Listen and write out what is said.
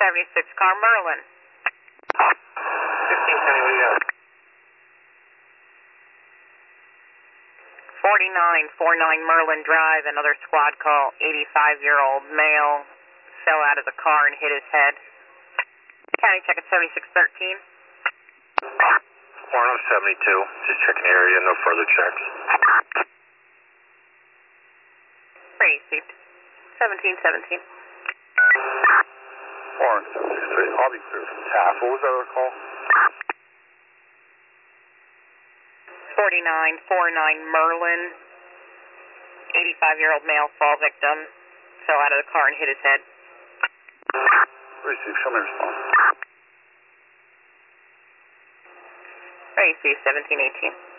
76 car Merlin. 15 County, what do you got? 4949 Merlin Drive, another squad call, 85-year-old male, fell out of the car and hit his head. County check at 7613. Warren, I'm 72, just checking the area, no further checks. Received. 1717. Warren, 763, I'll be clear from TAF. What was that other call? 4949 Merlin, 85-year-old male fall victim, fell out of the car and hit his head. Receive, show me response. Receive 1718.